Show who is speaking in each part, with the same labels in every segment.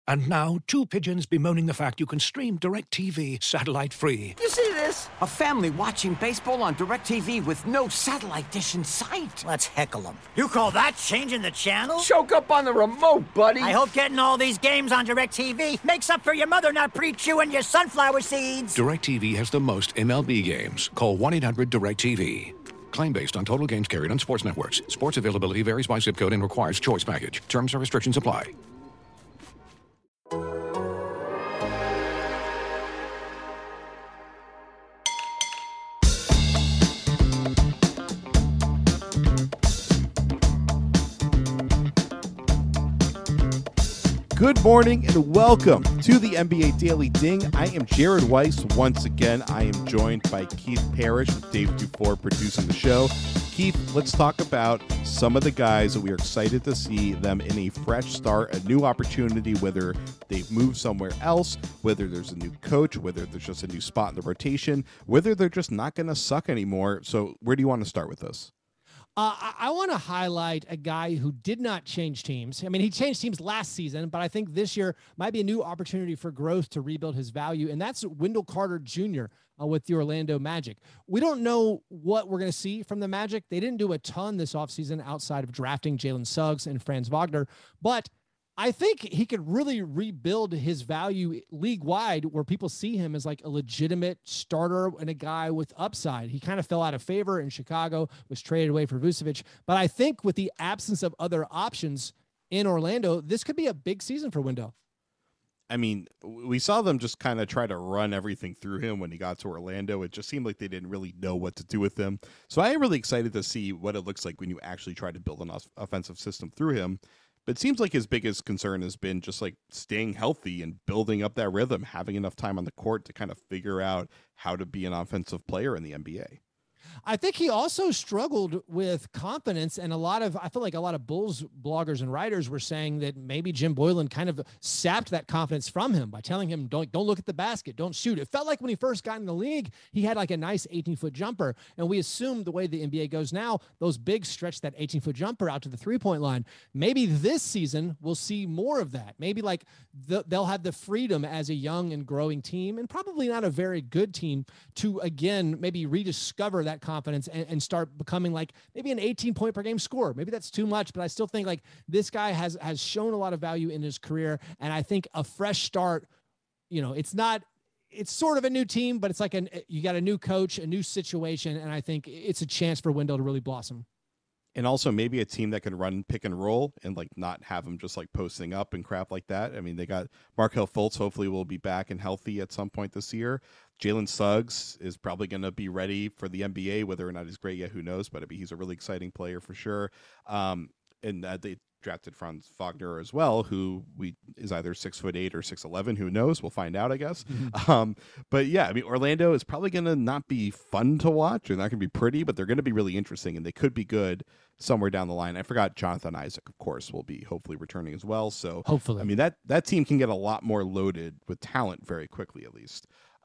Speaker 1: And now, two pigeons bemoaning the fact you can stream DirecTV satellite-free.
Speaker 2: You see this? A family watching baseball on DirecTV with no satellite dish in sight.
Speaker 3: Let's heckle them. You call that changing the channel?
Speaker 2: Choke up on the remote, buddy.
Speaker 3: I hope getting all these games on DirecTV makes up for your mother not pre-chewing your sunflower seeds.
Speaker 1: DirecTV has the most MLB games. Call 1-800-DirecTV. Claim based on total games carried on sports networks. Sports availability varies by zip code and requires choice package. Terms and restrictions apply.
Speaker 4: Good morning and welcome to the NBA Daily Ding. I am Jared Weiss. Once again, I am joined by Keith Parrish with Dave Dufour producing the show. Keith, let's talk about some of the guys that we are excited to see them in a fresh start, a new opportunity, whether they've moved somewhere else, whether there's a new coach, whether there's just a new spot in the rotation, whether they're just not going to suck anymore. So where do you want to start with this?
Speaker 5: I want to highlight a guy who did not change teams. I mean, he changed teams last season, but I think this year might be a new opportunity for growth to rebuild his value, and that's Wendell Carter Jr. With the Orlando Magic. We don't know what we're going to see from the Magic. They didn't do a ton this offseason outside of drafting Jalen Suggs and Franz Wagner, but I think he could really rebuild his value league-wide where people see him as like a legitimate starter and a guy with upside. He kind of fell out of favor in Chicago, was traded away for Vucevic. But I think with the absence of other options in Orlando, this could be a big season for Wendell.
Speaker 4: I mean, we saw them just kind of try to run everything through him when he got to Orlando. It just seemed like they didn't really know what to do with him. So I am really excited to see what it looks like when you actually try to build an offensive system through him. But it seems like his biggest concern has been just like staying healthy and building up that rhythm, having enough time on the court to kind of figure out how to be an offensive player in the NBA.
Speaker 5: I think he also struggled with confidence, and I feel like a lot of Bulls bloggers and writers were saying that maybe Jim Boylan kind of sapped that confidence from him by telling him, don't look at the basket, don't shoot. It felt like when he first got in the league, he had like a nice 18-foot jumper, and we assumed the way the NBA goes now, those bigs stretch that 18-foot jumper out to the three-point line. Maybe this season we'll see more of that. Maybe like they'll have the freedom as a young and growing team, and probably not a very good team, to again maybe rediscover that confidence and start becoming like maybe an 18-point per game scorer. Maybe that's too much, but I still think like this guy has shown a lot of value in his career. And I think a fresh start, it's sort of a new team, but it's like you got a new coach, a new situation. And I think it's a chance for Wendell to really blossom.
Speaker 4: And also maybe a team that can run pick and roll and like not have them just like posting up and crap like that. I mean, they got Markelle Fultz hopefully will be back and healthy at some point this year. Jalen Suggs is probably going to be ready for the NBA, whether or not he's great yet, who knows, but he's a really exciting player for sure. And they drafted Franz Wagner as well, who is either 6'8" or 6'11", who knows? We'll find out, I guess.
Speaker 5: Mm-hmm.
Speaker 4: But yeah, I mean, Orlando is probably going to not be fun to watch. They're not going to be pretty, but they're going to be really interesting, and they could be good somewhere down the line. I forgot Jonathan Isaac, of course, will be hopefully returning as well. So
Speaker 5: hopefully,
Speaker 4: I mean, that team can get a lot more loaded with talent very quickly, at least.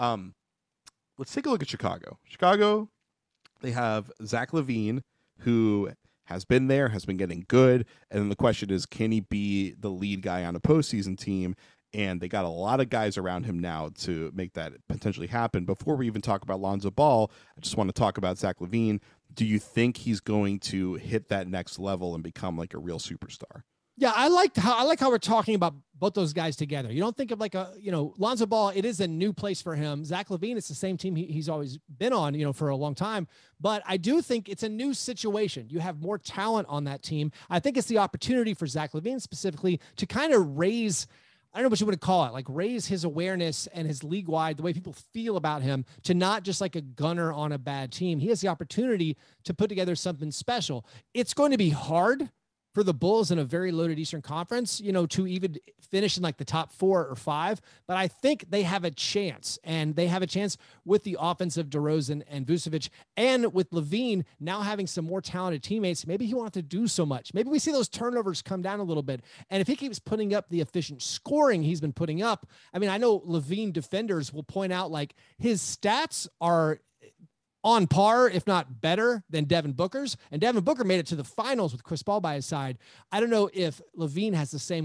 Speaker 4: Let's take a look at Chicago. Chicago, they have Zach LaVine, who has been there, has been getting good. And then the question is, can he be the lead guy on a postseason team? And they got a lot of guys around him now to make that potentially happen. Before we even talk about Lonzo Ball, I just want to talk about Zach LaVine. Do you think he's going to hit that next level and become like a real superstar?
Speaker 5: Yeah, I like how we're talking about both those guys together. You don't think of like Lonzo Ball, it is a new place for him. Zach LaVine, it's the same team he's always been on, for a long time. But I do think it's a new situation. You have more talent on that team. I think it's the opportunity for Zach LaVine specifically to kind of raise, I don't know what you would call it, like raise his awareness and his league-wide, the way people feel about him, to not just like a gunner on a bad team. He has the opportunity to put together something special. It's going to be hard for the Bulls in a very loaded Eastern Conference, to even finish in like the top 4 or 5. But I think they have a chance, and they have a chance with the offense of DeRozan and Vucevic, and with LaVine now having some more talented teammates. Maybe he won't have to do so much. Maybe we see those turnovers come down a little bit. And if he keeps putting up the efficient scoring he's been putting up, I mean, I know LaVine defenders will point out like his stats are on par, if not better, than Devin Booker's. And Devin Booker made it to the finals with Chris Paul by his side. I don't know if LaVine has the same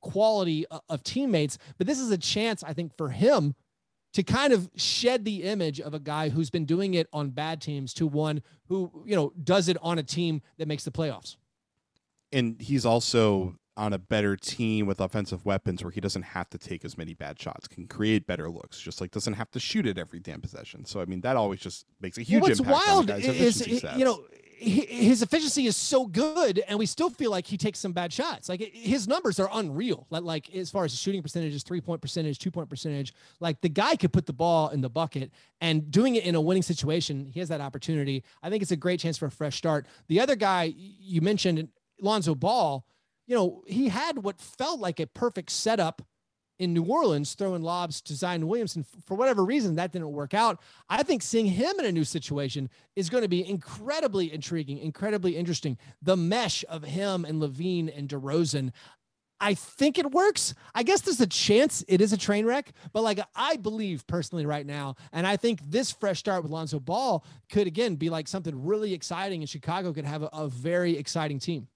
Speaker 5: quality of teammates. But this is a chance, I think, for him to kind of shed the image of a guy who's been doing it on bad teams to one who, does it on a team that makes the playoffs.
Speaker 4: And he's also on a better team with offensive weapons where he doesn't have to take as many bad shots, can create better looks, just like doesn't have to shoot it every damn possession. So, I mean, that always just makes a huge impact. What's wild on the guy's efficiency stats.
Speaker 5: His efficiency is so good, and we still feel like he takes some bad shots. Like his numbers are unreal. Like as far as shooting percentages, 3-point percentage, 2-point percentage, like the guy could put the ball in the bucket, and doing it in a winning situation, he has that opportunity. I think it's a great chance for a fresh start. The other guy you mentioned, Lonzo Ball, he had what felt like a perfect setup in New Orleans, throwing lobs to Zion Williamson. For whatever reason, that didn't work out. I think seeing him in a new situation is going to be incredibly intriguing, incredibly interesting. The mesh of him and LaVine and DeRozan, I think it works. I guess there's a chance it is a train wreck, but I believe personally right now, and I think this fresh start with Lonzo Ball could, again, be like something really exciting, and Chicago could have a very exciting team.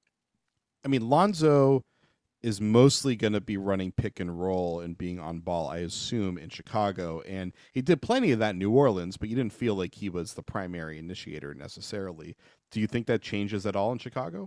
Speaker 4: I mean, Lonzo is mostly going to be running pick and roll and being on ball, I assume, in Chicago. And he did plenty of that in New Orleans, but you didn't feel like he was the primary initiator necessarily. Do you think that changes at all in Chicago?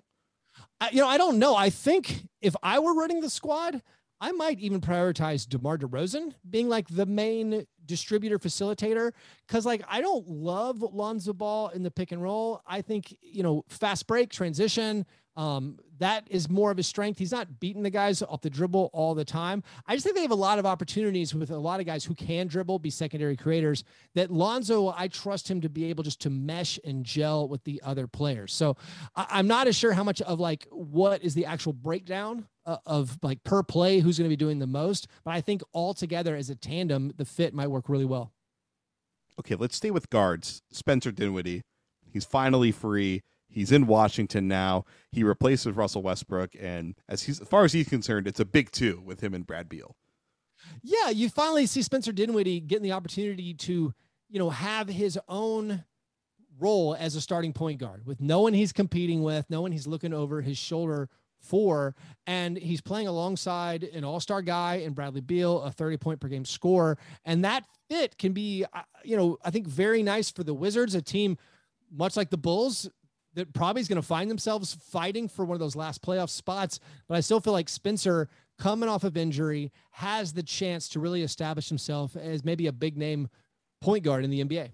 Speaker 5: I don't know. I think if I were running the squad, I might even prioritize DeMar DeRozan being like the main distributor facilitator. Cause I don't love Lonzo Ball in the pick and roll. I think, fast break transition, that is more of his strength. He's not beating the guys off the dribble all the time. I just think they have a lot of opportunities with a lot of guys who can dribble, be secondary creators, that Lonzo, I trust him to be able just to mesh and gel with the other players. So I'm not as sure how much of what is the actual breakdown of per play, who's going to be doing the most, but I think all together as a tandem, the fit might work really well.
Speaker 4: Okay, let's stay with guards. Spencer Dinwiddie, he's finally free. He's in Washington now. He replaces Russell Westbrook, and as far as he's concerned, it's a big two with him and Brad Beal.
Speaker 5: Yeah, you finally see Spencer Dinwiddie getting the opportunity to, have his own role as a starting point guard with no one he's competing with, no one he's looking over his shoulder for, and he's playing alongside an all-star guy in Bradley Beal, a 30-point per game scorer, and that fit can be, I think very nice for the Wizards, a team much like the Bulls that probably is going to find themselves fighting for one of those last playoff spots. But I still feel like Spencer, coming off of injury, has the chance to really establish himself as maybe a big name point guard in the NBA.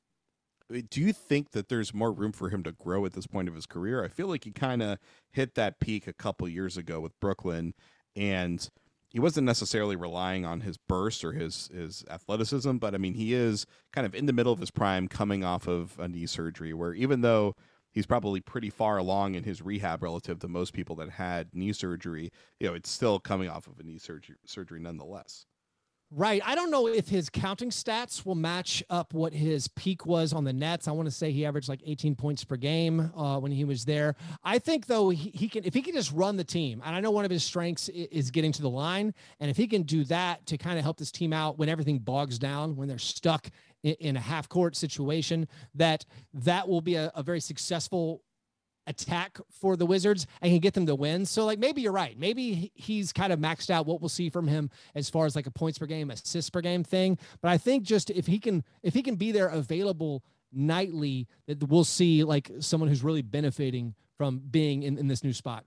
Speaker 4: Do you think that there's more room for him to grow at this point of his career? I feel like he kind of hit that peak a couple years ago with Brooklyn, and he wasn't necessarily relying on his burst or his athleticism, but I mean, he is kind of in the middle of his prime coming off of a knee surgery where even though he's probably pretty far along in his rehab relative to most people that had knee surgery, it's still coming off of a knee surgery nonetheless.
Speaker 5: Right. I don't know if his counting stats will match up what his peak was on the Nets. I want to say he averaged 18 points per game when he was there. I think, though, he can, if he can just run the team, and I know one of his strengths is getting to the line, and if he can do that to kind of help this team out when everything bogs down, when they're stuck in a half-court situation, that will be a very successful attack for the Wizards and can get them to win. So maybe you're right. Maybe he's kind of maxed out what we'll see from him as far as a points per game, assists per game thing. But I think just if he can be there available nightly, that we'll see someone who's really benefiting from being in this new spot.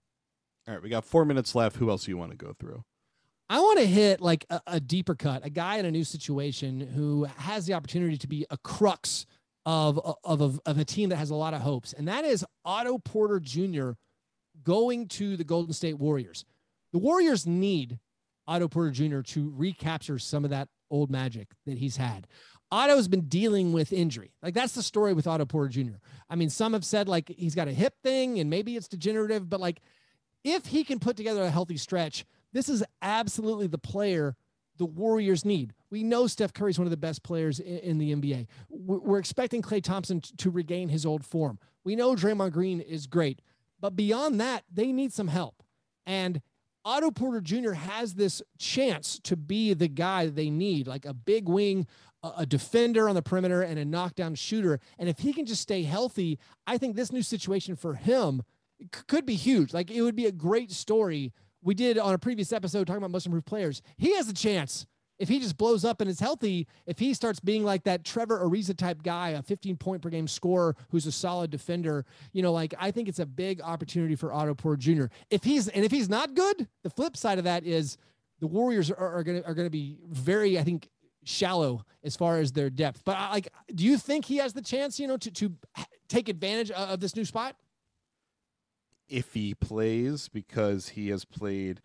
Speaker 4: All right, we got 4 minutes left. Who else do you want to go through?
Speaker 5: I want to hit a deeper cut, a guy in a new situation who has the opportunity to be a crux of a team that has a lot of hopes. And that is Otto Porter Jr. going to the Golden State Warriors. The Warriors need Otto Porter Jr. to recapture some of that old magic that he's had. Otto's been dealing with injury. That's the story with Otto Porter Jr. I mean, some have said he's got a hip thing and maybe it's degenerative, but if he can put together a healthy stretch, this is absolutely the player the Warriors need. We know Steph Curry is one of the best players in the NBA. We're expecting Klay Thompson to regain his old form. We know Draymond Green is great, but beyond that, they need some help. And Otto Porter Jr. has this chance to be the guy they need, a big wing, a defender on the perimeter, and a knockdown shooter. And if he can just stay healthy, I think this new situation for him could be huge. It would be a great story we did on a previous episode talking about most improved players. He has a chance. If he just blows up and is healthy, if he starts being like that Trevor Ariza type guy, a 15-point per game scorer who's a solid defender, like I think it's a big opportunity for Otto Porter Jr. If he's not good, the flip side of that is the Warriors are gonna be very, I think, shallow as far as their depth. But do you think he has the chance, to take advantage of this new spot?
Speaker 4: If he plays, because he has played.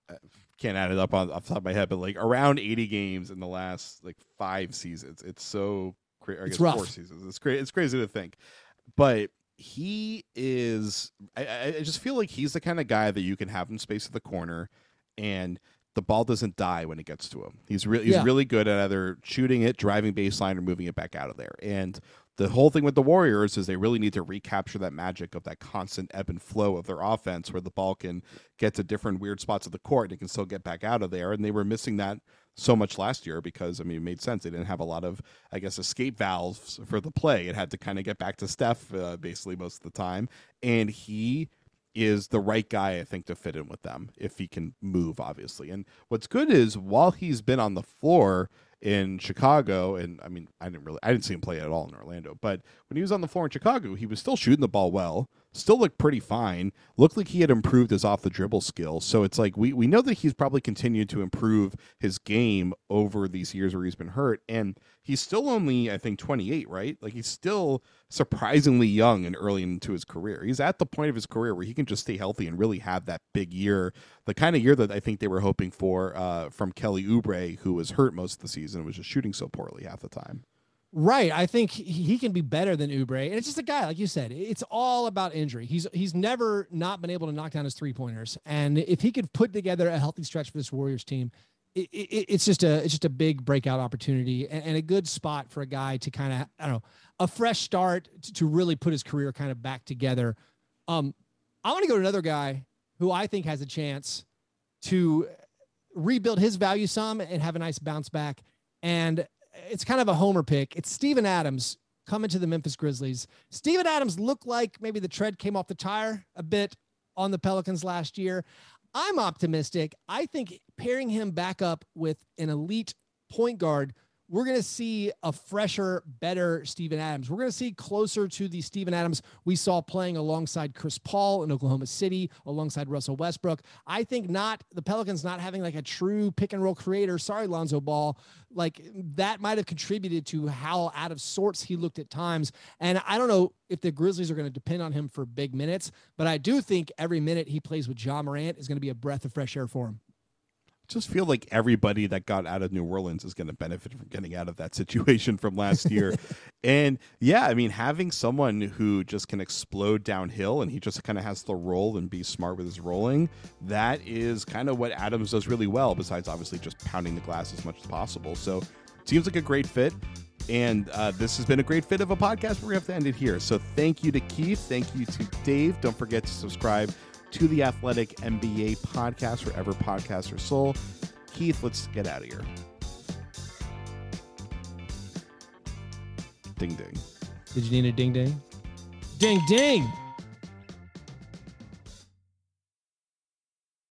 Speaker 4: Can't add it up off the top of my head, but like around 80 games in the last like 5 seasons. It's so crazy. I guess
Speaker 5: rough.
Speaker 4: 4 seasons. It's great. It's crazy to think, but he is. I just feel like he's the kind of guy that you can have in space at the corner, and the ball doesn't die when it gets to him. He's really good at either shooting it, driving baseline, or moving it back out of there. And the whole thing with the Warriors is they really need to recapture that magic of that constant ebb and flow of their offense where the ball can get to different weird spots of the court and it can still get back out of there. And they were missing that so much last year because, it made sense. They didn't have a lot of, I guess, escape valves for the play. It had to kind of get back to Steph basically most of the time. And he is the right guy, I think, to fit in with them if he can move, obviously. And what's good is while he's been on the floor in Chicago, and I didn't see him play at all in Orlando, but when he was on the floor in Chicago, he was still shooting the ball well, still looked pretty fine, looked like he had improved his off the dribble skills. So it's like we know that he's probably continued to improve his game over these years where he's been hurt, and he's still only, I think, 28, right? Like he's still surprisingly young and early into his career. He's at the point of his career where he can just stay healthy and really have that big year, the kind of year that I think they were hoping for from Kelly Oubre, who was hurt most of the season and was just shooting so poorly half the time.
Speaker 5: Right. I think he can be better than Oubre. And it's just a guy, like you said, it's all about injury. He's never not been able to knock down his 3-pointers. And if he could put together a healthy stretch for this Warriors team, it's just a big breakout opportunity and a good spot for a guy to kind of, I don't know, a fresh start to really put his career kind of back together. I want to go to another guy who I think has a chance to rebuild his value some and have a nice bounce back. And it's kind of a homer pick. It's Steven Adams coming to the Memphis Grizzlies. Steven Adams looked like maybe the tread came off the tire a bit on the Pelicans last year. I'm optimistic. I think pairing him back up with an elite point guard, we're going to see a fresher, better Steven Adams. We're going to see closer to the Steven Adams we saw playing alongside Chris Paul in Oklahoma City, alongside Russell Westbrook. I think the Pelicans not having like a true pick and roll creator. Sorry, Lonzo Ball. Like that might have contributed to how out of sorts he looked at times. And I don't know if the Grizzlies are going to depend on him for big minutes, but I do think every minute he plays with Ja Morant is going to be a breath of fresh air for him.
Speaker 4: Just feel like everybody that got out of New Orleans is going to benefit from getting out of that situation from last year. And yeah, having someone who just can explode downhill and he just kind of has to roll and be smart with his rolling, that is kind of what Adams does really well, besides obviously just pounding the glass as much as possible. So seems like a great fit. And this has been a great fit of a podcast. We're going to have to end it here. So thank you to Keith. Thank you to Dave. Don't forget to subscribe to the Athletic NBA podcast, wherever podcasts are sold. Keith, let's get out of here. Ding, ding.
Speaker 5: Did you need a ding, ding? Ding, ding.